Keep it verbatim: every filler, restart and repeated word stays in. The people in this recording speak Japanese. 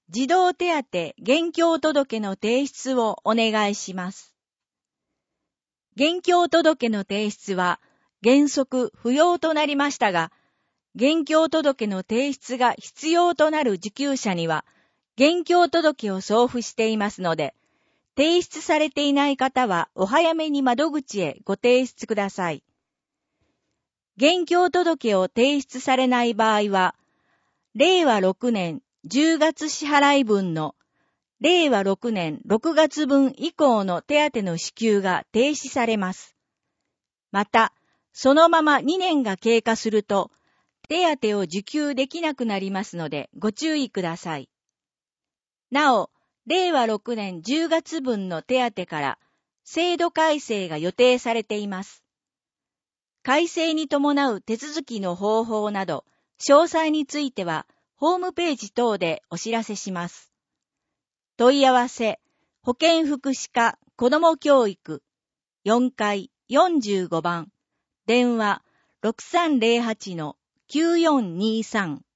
児童手当現況届の提出をお願いします。現況届の提出は原則不要となりましたが、現況届の提出が必要となる受給者には、現況届を送付していますので、提出されていない方はお早めに窓口へご提出ください。現況届を提出されない場合は、れいわろくねんじゅうがつ支払い分のれいわろくねんろくがつ分以降の手当の支給が停止されます。また、そのままにねんが経過すると、手当を受給できなくなりますのでご注意ください。なお、れいわろくねんじゅうがつ分の手当から制度改正が予定されています。改正に伴う手続きの方法など、詳細についてはホームページ等でお知らせします。問い合わせ、保健福祉課子ども教育よんかいよんじゅうごばん、電話 ろくさんぜろはちのきゅうよんにさん